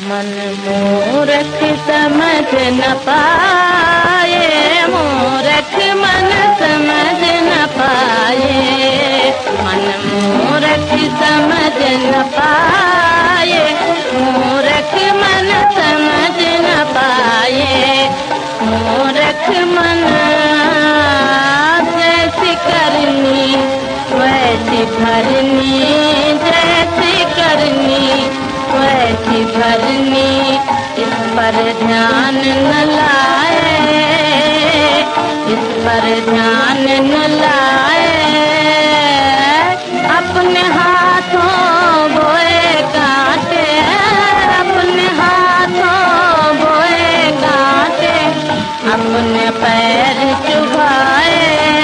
मन मूर्ख समझ न पाए, मूर्ख मन समझ न पाए, मन मूर्ख समझ न पाए, मूर्ख मन समझ न पाए, मूर्ख मन जैसी करनी वैसी भरनी, जैसी करनी वैसी भरनी, इस पर ध्यान न लाए, इस पर ध्यान न लाए, अपने हाथों बोए कांटे, अपने हाथों बोए कांटे, अपने पैर चुभाए,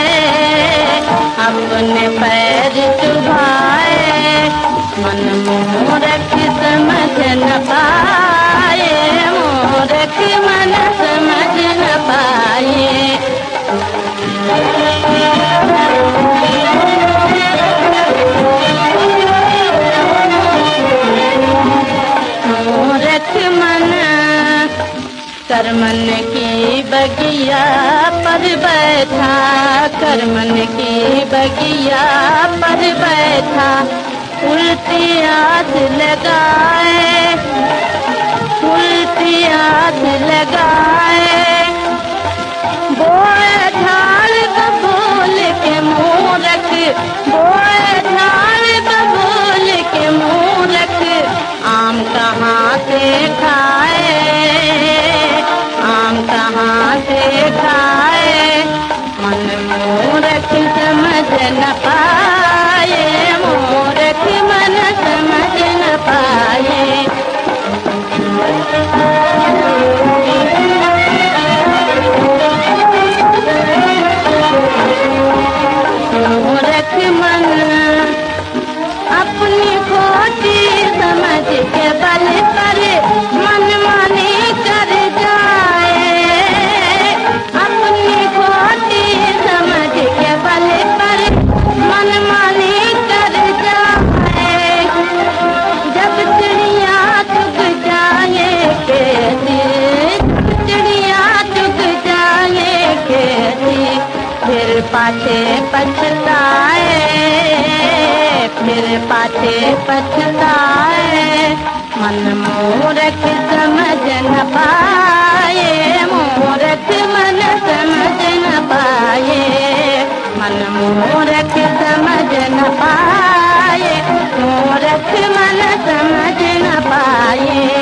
अपने पैर चुभाए, मन मूर्ख समझ न पाए, मूर्ख मन समझ न पाए। मूर्ख मन करमन की बगिया पर बैठा, करमन की बगिया पर बैठा, उल्टी आस लगाए, उल्टी आस लगाए, बोए झाड़ बबूल के मूर्ख, बोए झाड़ बबूल के मूर्ख, आम कहाँ से खाए, आम कहाँ से खाए, मन मूर्ख समझ न पाए, मूर्ख मन समझ न पाए। मूर्ख मन अपनी खोटी समझ के बल पर मनमानी कर जाए, अपनी खोटी समझ के बल पर मनमानी कर जाए, जब चिड़िया चुग जाए खेती, चिड़िया चुग जाए खेती, फिर पाछे पछताए, फिर पाछे पछताए, मन मूर्ख समझ न पाए, मूर्ख मन समझ न पाए, मन मूर्ख समझ न पाए, मूर्ख मन समझ न पाए।